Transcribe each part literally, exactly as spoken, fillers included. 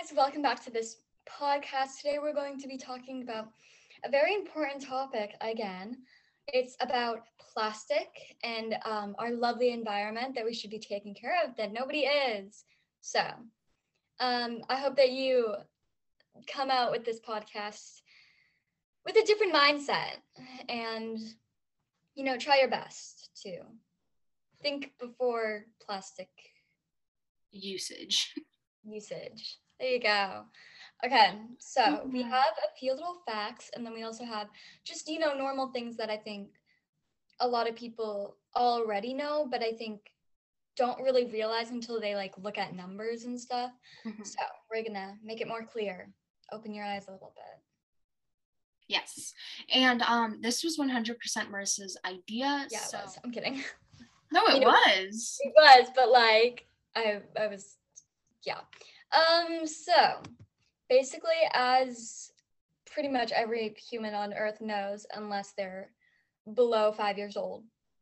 guys, welcome back to this podcast. Today we're going to be talking about a very important topic again. It's about plastic and um, our lovely environment that we should be taking care of that nobody is. So um, I hope that you come out with this podcast with a different mindset and, you know, try your best to think before plastic usage. usage. There you go. Okay, so Mm-hmm. we have a few little facts, and then we also have just, you know, normal things that I think a lot of people already know, but I think don't really realize until they like look at numbers and stuff. Mm-hmm. So we're gonna make it more clear. Open your eyes a little bit. Yes. And um, this was one hundred percent Marissa's idea. Yeah, so... it was. I'm kidding. No, it You know, was. It was, but like, I, I was, yeah. Um, so basically, as pretty much every human on Earth knows, unless they're below five years old,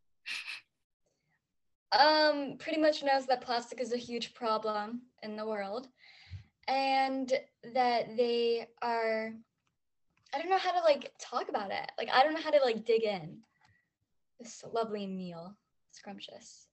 um, pretty much knows that plastic is a huge problem in the world, and that they are, I don't know how to like talk about it. Like, I don't know how to like dig in. This lovely meal, scrumptious.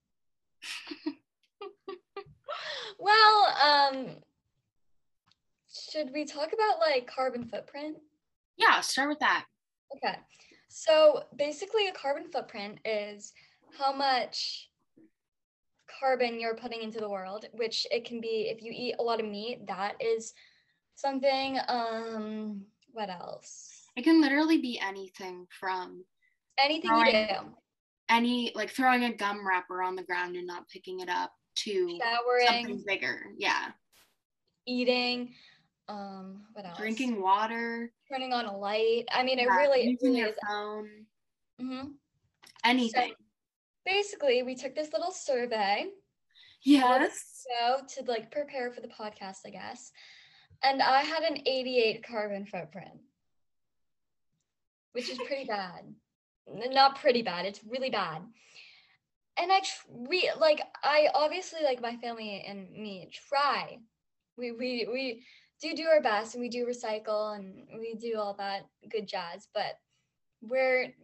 Well, um, should we talk about like carbon footprint? Yeah, start with that. Okay. So basically a carbon footprint is how much carbon you're putting into the world, which it can be if you eat a lot of meat, that is something. Um, what else? It can literally be anything from Anything throwing, you do. Any, like throwing a gum wrapper on the ground and not picking it up to Showering. Something bigger. Yeah. Eating. Um, what else? Drinking water. Turning on a light. I mean, Yeah, it really, it using really your is. phone. Mm-hmm. Anything. So basically, we took this little survey. Yes. So to like prepare for the podcast, I guess. And I had an eighty-eight carbon footprint, which is pretty bad. Not pretty bad, it's really bad. And I re like I obviously like my family and me try. We we we do do our best and we do recycle and we do all that good jazz, but we're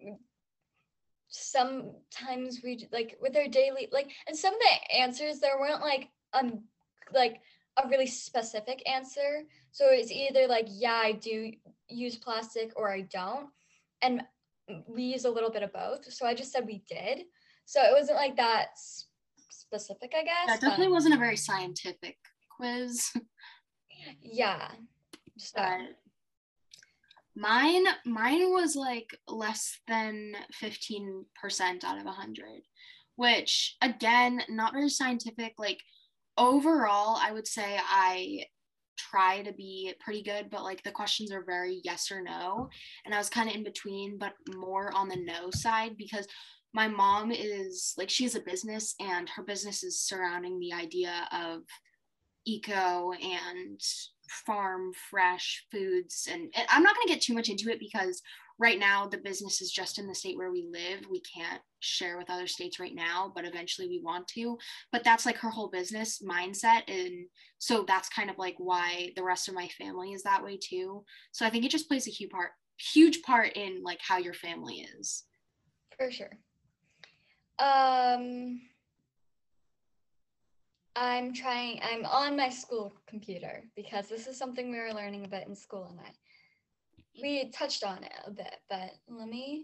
sometimes we like with our daily like and some of the answers there weren't like um like a really specific answer. So it's either like, yeah, I do use plastic or I don't. And we use a little bit of both. So I just said we did. So it wasn't like that specific, I guess. That definitely but... wasn't a very scientific quiz. Yeah. So. But mine, mine was like less than fifteen percent out of one hundred, which again, not very scientific. Like overall, I would say I try to be pretty good, but like the questions are very yes or no. And I was kind of in between, but more on the no side because my mom is like, she has a business and her business is surrounding the idea of eco and farm fresh foods. And, and I'm not going to get too much into it because right now the business is just in the state where we live. We can't share with other states right now, but eventually we want to. But that's like her whole business mindset. And so that's kind of like why the rest of my family is that way too. So I think it just plays a huge part, huge part in like how your family is. For sure. Um, I'm trying, I'm on my school computer because this is something we were learning about in school and I we touched on it a bit, but let me,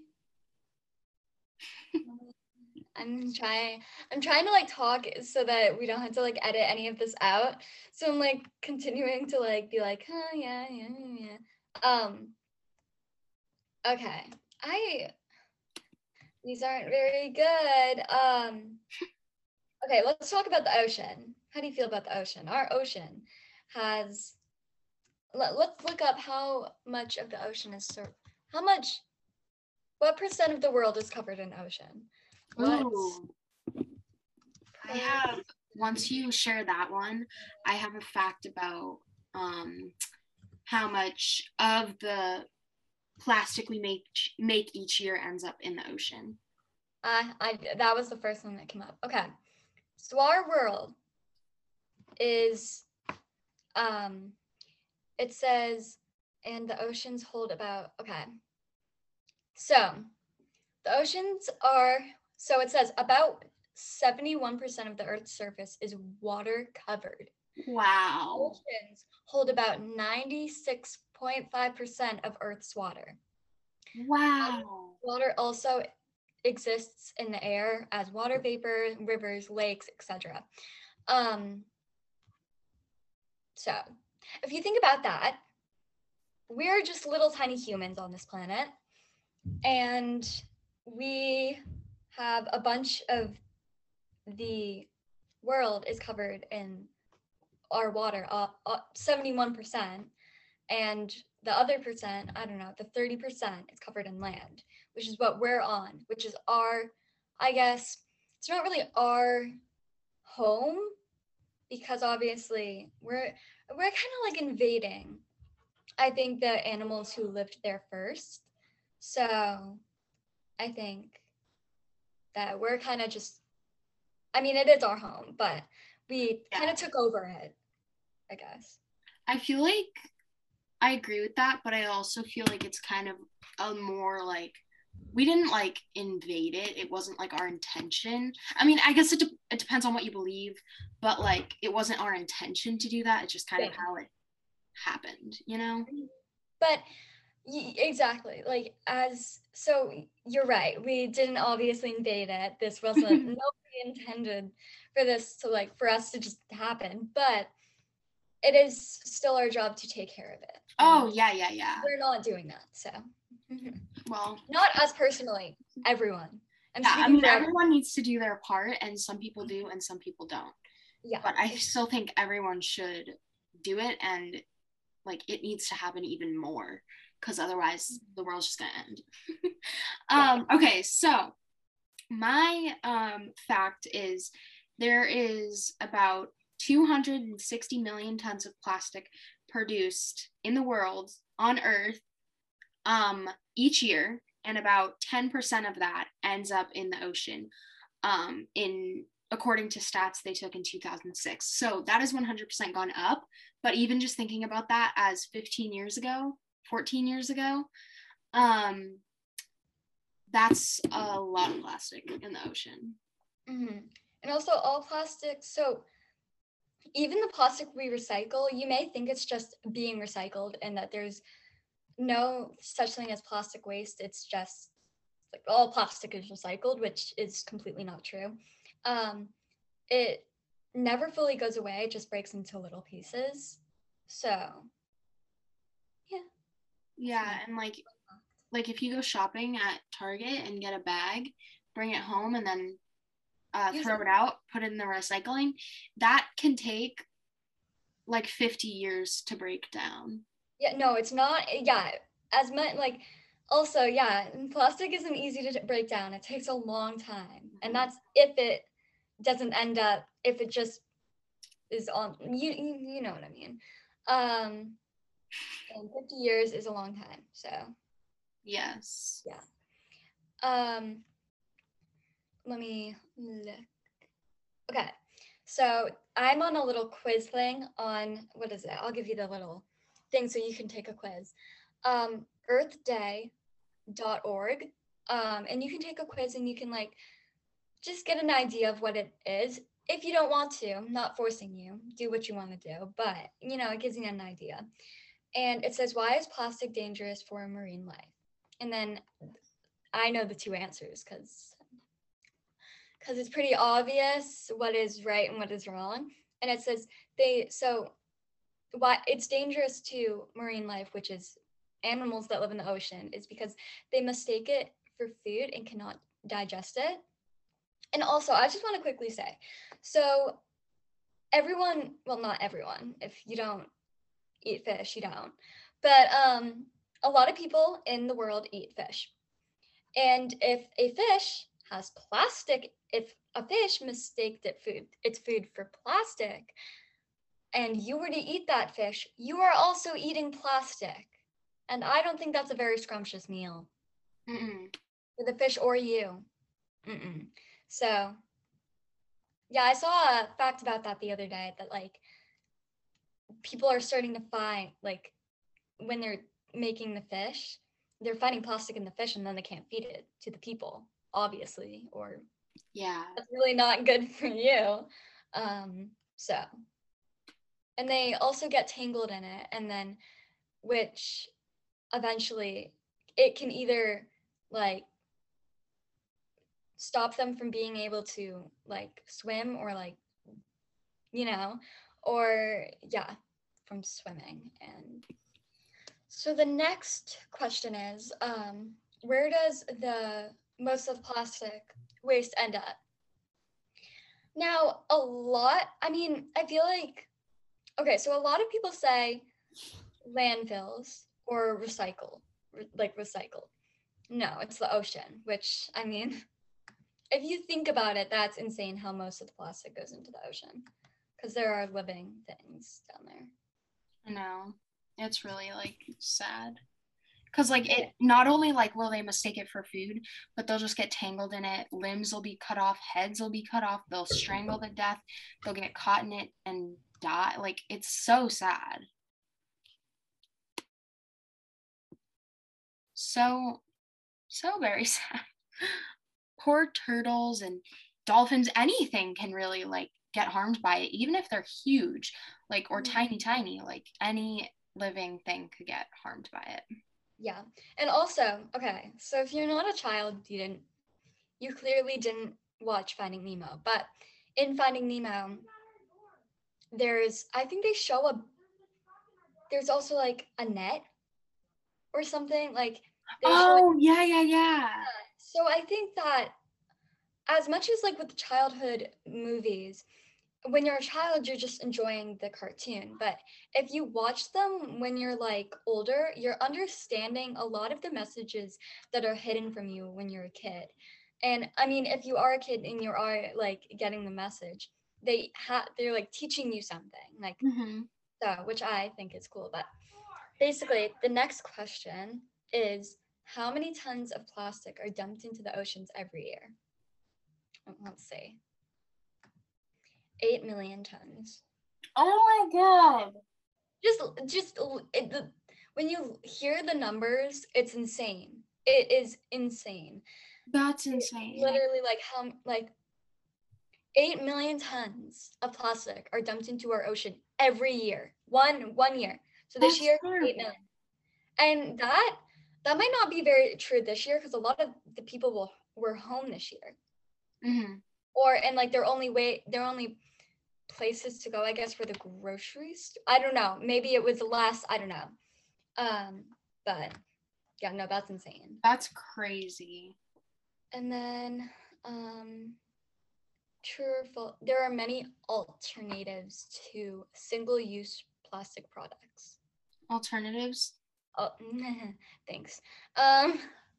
I'm trying, I'm trying to like talk so that we don't have to like edit any of this out. So I'm like continuing to like be like, huh, yeah, yeah, yeah. Um, okay, I, these aren't very good. Um, okay, let's talk about the ocean. How do you feel about the ocean? Our ocean has, let, let's look up how much of the ocean is, sur- how much, what percent of the world is covered in ocean? What? Ooh. I have, once you share that one, I have a fact about um, how much of the plastic we make make each year ends up in the ocean. Uh, I, that was the first one that came up. Okay. So our world is um, it says, and the oceans hold about, okay. So the oceans are, so it says about seventy-one percent of the Earth's surface is water covered. Wow. Oceans hold about ninety-six point five percent of Earth's water. Wow. Water also exists in the air as water vapor, rivers, lakes, et cetera. Um, so, if you think about that, we're just little tiny humans on this planet, and we have a bunch of the world is covered in our water, uh, uh, seventy-one percent, and the other percent, I don't know, the thirty percent is covered in land, which is what we're on, which is our, I guess, it's not really our home because obviously we're we're kind of like invading, I think, the animals who lived there first. So I think that we're kind of just, I mean, it is our home, but we Yeah. kind of took over it, I guess. I feel like I agree with that, but I also feel like it's kind of a more like we didn't like invade it. It wasn't like our intention. I mean, I guess it, de- it depends on what you believe, but like it wasn't our intention to do that. It's just kind Yeah. of how it happened, you know? But y- exactly, like as so you're right. We didn't obviously invade it. This wasn't nobody intended for this to like for us to just happen, but it is still our job to take care of it. Oh, yeah, yeah, yeah. We're not doing that, so well, not us personally, everyone. I'm yeah, I speaking mean, for everyone needs to do their part, and some people do, and some people don't. Yeah. But I still think everyone should do it, and like it needs to happen even more, because otherwise the world's just gonna end. um, okay, so my um, fact is there is about two hundred sixty million tons of plastic produced in the world on Earth um, each year, and about ten percent of that ends up in the ocean. Um, in according to stats they took in two thousand six. So that is one hundred percent gone up. But even just thinking about that as fifteen years ago, fourteen years ago, um, that's a lot of plastic in the ocean. Mm-hmm. And also all plastics. So even the plastic we recycle, you may think it's just being recycled and that there's no such thing as plastic waste. It's just like all plastic is recycled, which is completely not true. Um, it never fully goes away, it just breaks into little pieces. So, yeah. Yeah, and like like if you go shopping at Target and get a bag, bring it home and then uh, throw it. it out, put it in the recycling, that can take like fifty years to break down. Yeah, no, it's not. Yeah, as much like also, yeah, plastic isn't easy to break down. It takes a long time. Mm-hmm. And that's if it doesn't end up, if it just is on, you, you, you know what I mean. Um, and fifty years is a long time, so. Yes. Yeah. Um, let me look. Okay, so I'm on a little quiz thing on, what is it? I'll give you the little thing so you can take a quiz. Um, earth day dot org. Um, and you can take a quiz and you can like just get an idea of what it is. If you don't want to, I'm not forcing you, do what you want to do, but you know, it gives you an idea. And it says, why is plastic dangerous for marine life? And then I know the two answers because because it's pretty obvious what is right and what is wrong. And it says they so why it's dangerous to marine life, which is animals that live in the ocean, is because they mistake it for food and cannot digest it. And also, I just want to quickly say, so everyone, well, not everyone, if you don't eat fish, you don't, but um, a lot of people in the world eat fish. And if a fish has plastic, if a fish mistaked it food, its food for plastic, and you were to eat that fish, you are also eating plastic. And I don't think that's a very scrumptious meal. Mm-mm. For the fish or you. Mm-mm. So, yeah, I saw a fact about that the other day that, like, people are starting to find, like, when they're making the fish, they're finding plastic in the fish and then they can't feed it to the people, obviously, or Yeah. that's really not good for you. Um, so, and they also get tangled in it, and then, which eventually it can either like stop them from being able to like swim or like, you know, or yeah, from swimming. And so the next question is, um, where does the most of plastic waste end up? Now, a lot, I mean, I feel like, okay, so a lot of people say landfills or recycle, re- like recycle. No, it's the ocean, which, I mean, if you think about it, that's insane how most of the plastic goes into the ocean because there are living things down there. I know. It's really like sad. Because like it not only like will they mistake it for food, but they'll just get tangled in it. Limbs will be cut off, heads will be cut off, they'll strangle to death, they'll get caught in it and die. Like it's so sad. So so very sad. Poor turtles and dolphins, anything can really like get harmed by it, even if they're huge, like or tiny, tiny, like any living thing could get harmed by it. Yeah. And also, okay, so if you're not a child, you didn't, you clearly didn't watch Finding Nemo, but in Finding Nemo, there's, I think they show a, there's also like a net or something, like they show it. Oh, yeah, yeah, yeah. So I think that as much as like with childhood movies, when you're a child, you're just enjoying the cartoon. But if you watch them when you're like older, you're understanding a lot of the messages that are hidden from you when you're a kid. And I mean, if you are a kid and you are like getting the message, they have they're like teaching you something, like Mm-hmm. so, which I think is cool. But basically, the next question is, how many tons of plastic are dumped into the oceans every year? Let's see. eight million tons. Oh my god. Just, just it, the, when you hear the numbers, it's insane. It is insane. That's insane. Literally, like how, like eight million tons of plastic are dumped into our ocean every year. One, one year. So this That's year, terrible. eight million. And that, that might not be very true this year because a lot of the people will were home this year. Mm-hmm. Or and like their only way, their only places to go, I guess, for the groceries. I don't know. Maybe it was less. I don't know. Um, but yeah, no, that's insane. That's crazy. And then, um, true or false, there are many alternatives to single-use plastic products. Alternatives? Oh, thanks. Um,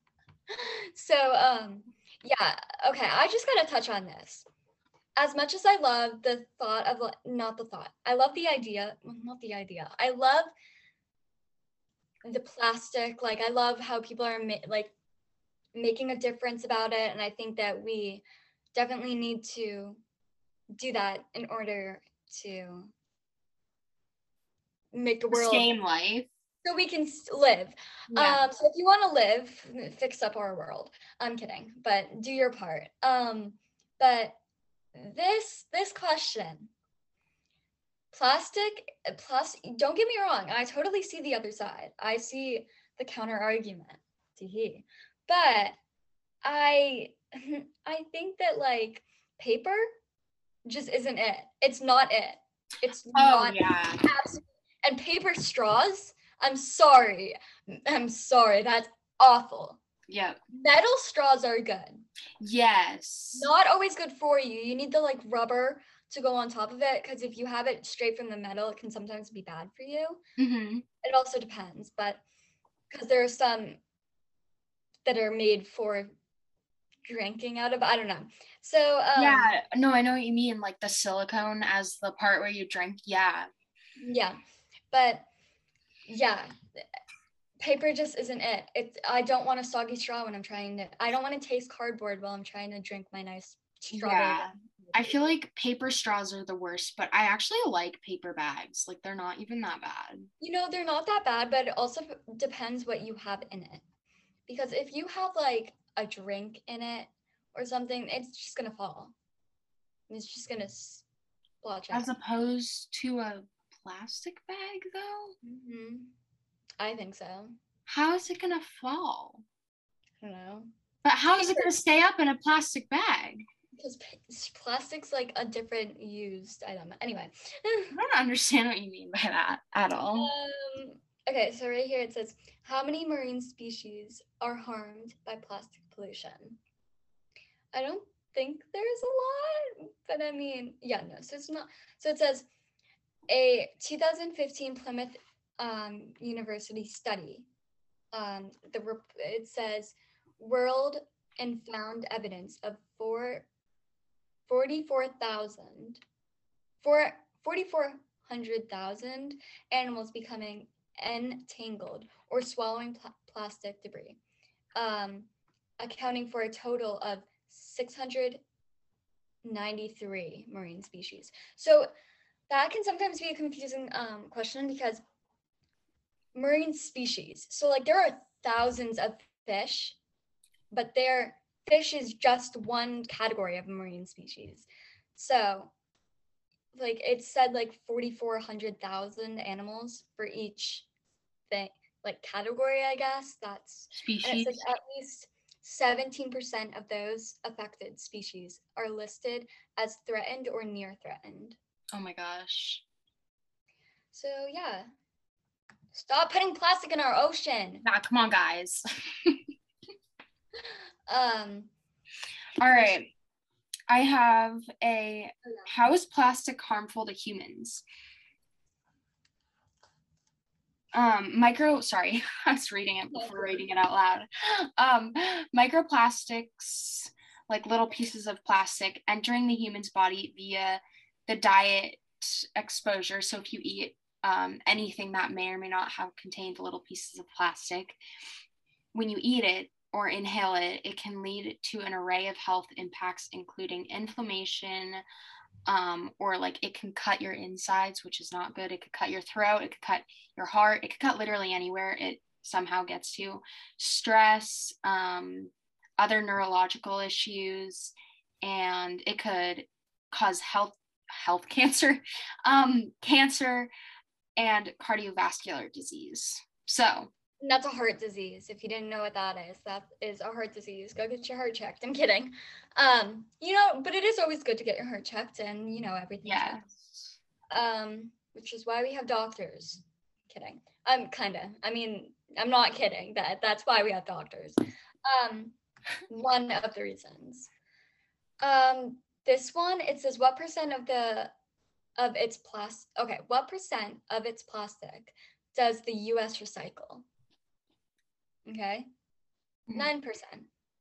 so, um, yeah, okay, I just gotta touch on this. As much as I love the thought of, not the thought, I love the idea, well, not the idea, I love the plastic, like I love how people are ma- like making a difference about it, and I think that we definitely need to do that in order to make the world Sustain life. so we can live. Yeah. Um, so if you want to live, fix up our world. I'm kidding, but do your part. Um, but this this question, plastic, plus, don't get me wrong, I totally see the other side. I see the counter argument to he, but I I think that like paper just isn't it. It's not it. It's Oh, not yeah. absolutely. And paper straws, I'm sorry. I'm sorry. That's awful. Yep. Metal straws are good. Yes. Not always good for you. You need the like rubber to go on top of it because if you have it straight from the metal, it can sometimes be bad for you. Mm-hmm. It also depends, but because there are some that are made for drinking out of, I don't know. So um, yeah, no, I know what you mean, like the silicone as the part where you drink. Yeah. Yeah, but yeah, paper just isn't it. It's I don't want a soggy straw when I'm trying to. I don't want to taste cardboard while I'm trying to drink my nice strawberry. Yeah. I feel like paper straws are the worst, but I actually like paper bags. Like they're not even that bad. You know, they're not that bad, but it also depends what you have in it. Because if you have like a drink in it or something, it's just gonna fall. It's just gonna splotch out. As opposed to a plastic bag, though? Mm-hmm. I think so. How is it gonna fall? I don't know. But how is it gonna stay up in a plastic bag? Because plastic's like a different used item. Anyway. I don't understand what you mean by that at all. Um, okay, so right here it says, how many marine species are harmed by plastic pollution? I don't think there's a lot, but I mean, yeah, no, so it's not. So it says a two thousand fifteen Plymouth um, University study. Um, the it says world and found evidence of four, forty-four thousand, four, forty-four hundred thousand animals becoming entangled or swallowing pl- plastic debris, um, accounting for a total of six hundred ninety-three marine species. So that can sometimes be a confusing um, question because marine species, so like there are thousands of fish, but their fish is just one category of marine species. So like it said like forty-four hundred thousand animals for each thing, like category, I guess. That's species. And it says at least seventeen percent of those affected species are listed as threatened or near threatened. Oh my gosh. So yeah. Stop putting plastic in our ocean. Nah, come on, guys. um all right. I have a, how is plastic harmful to humans? Um, micro, sorry, I was reading it before reading it out loud. Um, microplastics, like little pieces of plastic entering the human's body via the diet exposure. So if you eat um, anything that may or may not have contained little pieces of plastic, when you eat it or inhale it, it can lead to an array of health impacts, including inflammation, um, or like it can cut your insides, which is not good. It could cut your throat, it could cut your heart, it could cut literally anywhere it somehow gets to. Stress, um, other neurological issues, and it could cause health health cancer, um, cancer, and cardiovascular disease. So that's a heart disease. If you didn't know what that is, that is a heart disease. Go get your heart checked. I'm kidding. Um, you know, but it is always good to get your heart checked and, you know, everything yes. checked. Um, which is why we have doctors. Kidding. I'm kind of. I mean, I'm not kidding. That that's why we have doctors. Um, one of the reasons. Um, this one, it says what percent of the of its plastic. Okay, what percent of its plastic does the U S recycle? Okay, nine percent.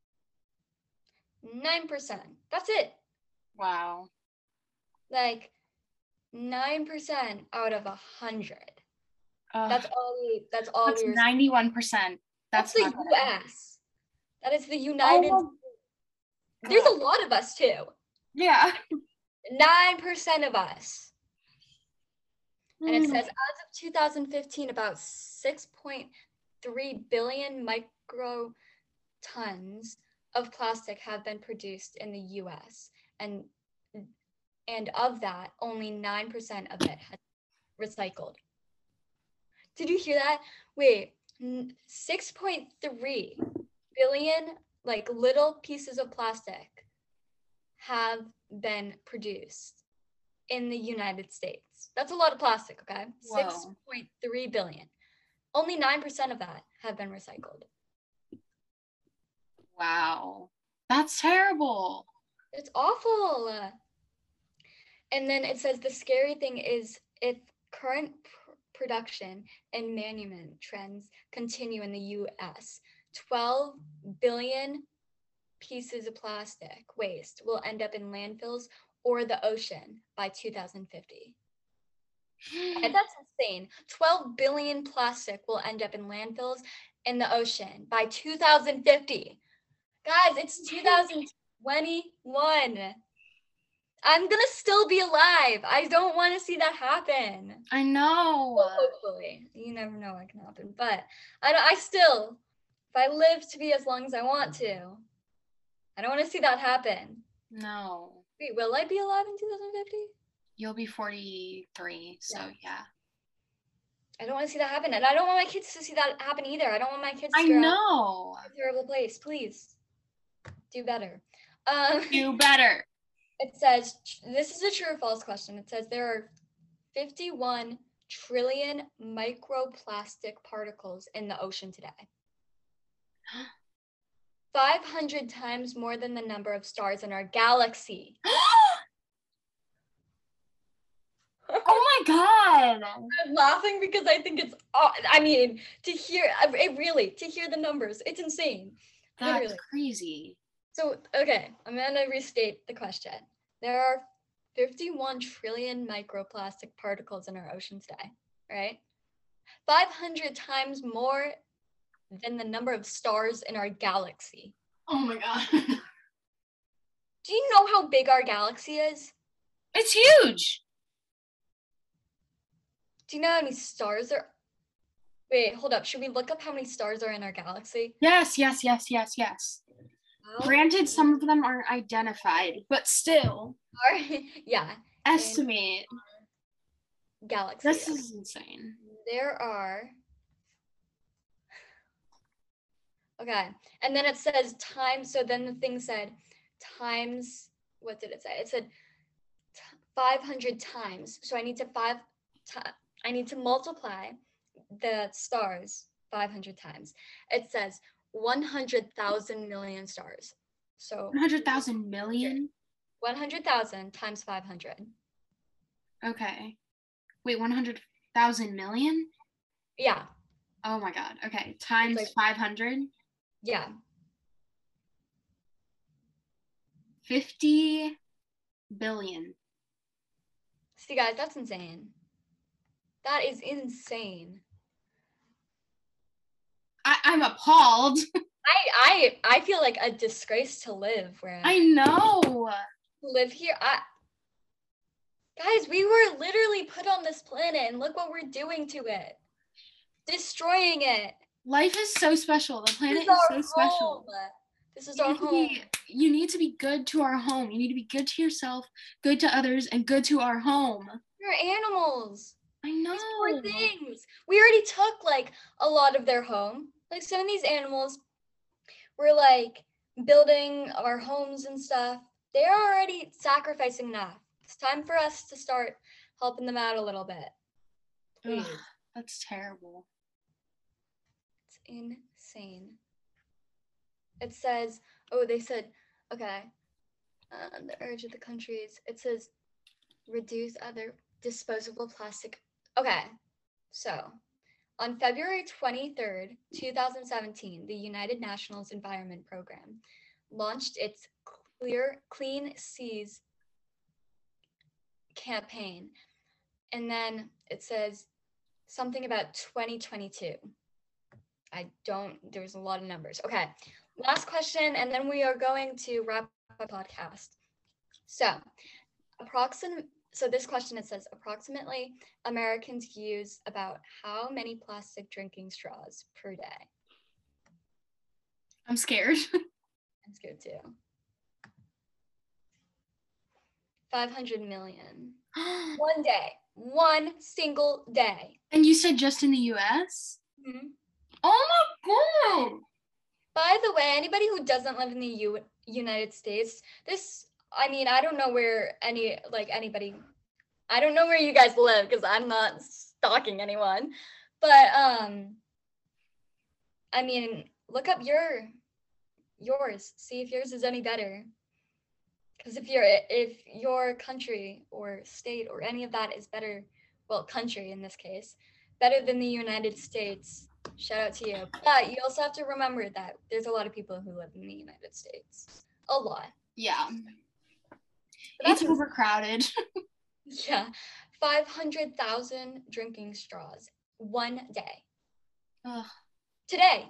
Nine percent. That's it. Wow. Like nine percent out of a hundred. Uh, that's all we. That's all that's we. That's ninety-one percent. That's, that's the U S. That is the United. Oh, there's God. A lot of us too. Yeah. Nine percent of us. Mm. And it says as of two thousand fifteen, about six point three billion microtons of plastic have been produced in the U S, and and of that, only nine percent of it has recycled. Did you hear that? Wait, six point three billion like little pieces of plastic have been produced in the United States. That's a lot of plastic, okay? Whoa. six point three billion. Only nine percent of that have been recycled. Wow. That's terrible. It's awful. And then it says the scary thing is if current pr- production and management trends continue in the U S, twelve billion pieces of plastic waste will end up in landfills or the ocean by two thousand fifty. And that's insane. twelve billion plastic will end up in landfills in the ocean by two thousand fifty. Guys, it's two thousand twenty-one. I'm gonna still be alive. I don't want to see that happen. I know. Well, hopefully, you never know what can happen. But I, don't- I still, if I live to be as long as I want to, I don't want to see that happen. No. Wait, will I be alive in two thousand fifty? You'll be forty-three, so yeah. yeah. I don't want to see that happen, and I don't want my kids to see that happen either. I don't want my kids to I grow know. up in a terrible place. Please, do better. Um, do better. It says, this is a true or false question. It says there are fifty-one trillion microplastic particles in the ocean today. five hundred times more than the number of stars in our galaxy. Oh my God. I'm laughing because I think it's, I mean, to hear, it really, to hear the numbers, it's insane. That's Literally. crazy. So, okay, I'm going to restate the question. There are fifty-one trillion microplastic particles in our ocean today, right? five hundred times more than the number of stars in our galaxy. Oh my God. Do you know how big our galaxy is? It's huge. Do you know how many stars are? Wait, hold up. Should we look up how many stars are in our galaxy? Yes, yes, yes, yes, yes. Wow. Granted, some of them aren't identified, but still. Yeah. Estimate. Galaxy. This is insane. There are. Okay. And then it says times. So then the thing said times. What did it say? It said five hundred times. So I need to five. T- I need to multiply the stars five hundred times. It says one hundred thousand million stars. So one hundred thousand million? one hundred thousand times five hundred. Okay. Wait, one hundred thousand million? Yeah. Oh my God. Okay. Times like, five hundred? Yeah. fifty billion. See, guys, that's insane. That is insane. I, I'm appalled. I, I I feel like a disgrace to live where I know. Live here. I Guys, we were literally put on this planet and look what we're doing to it. Destroying it. Life is so special. The planet is, is so home. special. This is you our home. Be, you need to be good to our home. You need to be good to yourself, good to others, and good to our home. We're animals. I know. These poor things. We already took like a lot of their home. Like some of these animals were like building our homes and stuff. They're already sacrificing enough. It's time for us to start helping them out a little bit. Please. Ugh, that's terrible. It's insane. It says, oh, they said, okay, uh, the urge of the countries. It says, reduce other disposable plastic. Okay, so on February twenty-third, twenty seventeen, the United Nations Environment Program launched its Clear Clean Seas campaign. And then it says something about twenty twenty-two. I don't, there's a lot of numbers. Okay, last question, and then we are going to wrap up the podcast. So, approximate, so this question, it says, approximately Americans use about how many plastic drinking straws per day? I'm scared. I'm scared too. five hundred million. One day. One single day. And you said just in the U S? Mm-hmm. Oh my God. By the way, anybody who doesn't live in the U- United States, this, I mean, I don't know where any, like anybody, I don't know where you guys live because I'm not stalking anyone. But, um, I mean, look up your, yours, see if yours is any better. Because if you're if your country or state or any of that is better, well, country in this case, better than the United States, shout out to you. But you also have to remember that there's a lot of people who live in the United States. A lot. Yeah. It's overcrowded. Yeah. five hundred thousand drinking straws one day. Ugh. Today.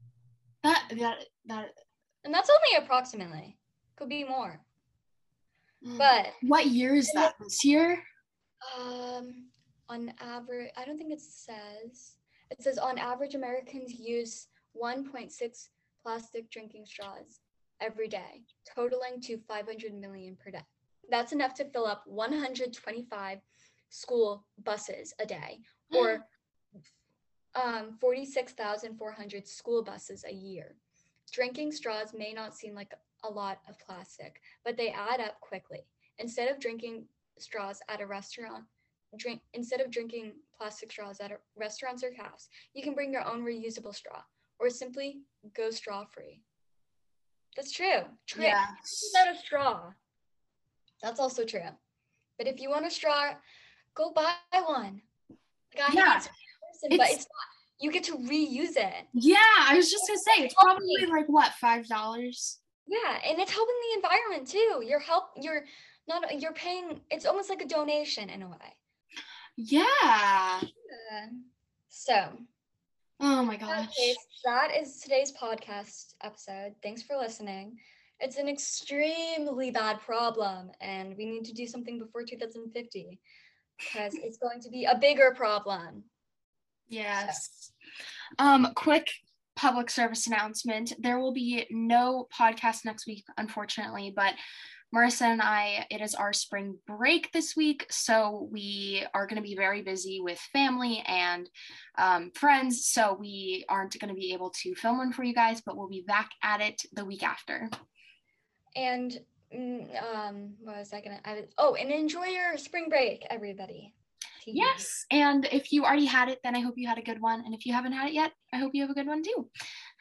That, that, that. And that's only approximately. Could be more. But what year is that? This year? Um, on average, I don't think it says. It says on average, Americans use one point six plastic drinking straws every day, totaling to five hundred million per day. That's enough to fill up one hundred twenty-five school buses a day, or um, forty-six thousand four hundred school buses a year. Drinking straws may not seem like a lot of plastic, but they add up quickly. Instead of drinking straws at a restaurant, drink instead of drinking plastic straws at a, restaurants or cafes, you can bring your own reusable straw, or simply go straw free. That's true. Drink Yes. without a straw. That's also true. But if you want a straw, go buy one. Like I Yeah, hate to be a person, but it's- it's not. You get to reuse it. Yeah, I was just gonna say it's probably like what, five dollars? Yeah, and it's helping the environment too. You're help. You're not. You're paying. It's almost like a donation in a way. Yeah. Yeah. So, Oh my in that gosh. case, that is today's podcast episode. Thanks for listening. It's an extremely bad problem, and we need to do something before two thousand fifty because it's going to be a bigger problem. Yes. Um, quick public service announcement. There will be no podcast next week, unfortunately, but Marissa and I, it is our spring break this week, so we are going to be very busy with family and um, friends, so we aren't going to be able to film one for you guys, but we'll be back at it the week after. And um, what was I gonna? I was, oh, and enjoy your spring break, everybody. Yes, and if you already had it, then I hope you had a good one, and if you haven't had it yet, I hope you have a good one too.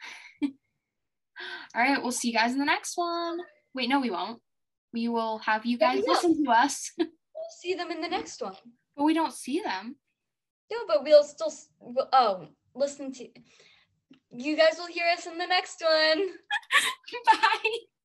All right, we'll see you guys in the next one. Wait, no, we won't. We will have you guys yeah, listen to us. We'll see them in the next one. But we don't see them. No, but we'll still, we'll, oh, listen to, you guys will hear us in the next one. Bye.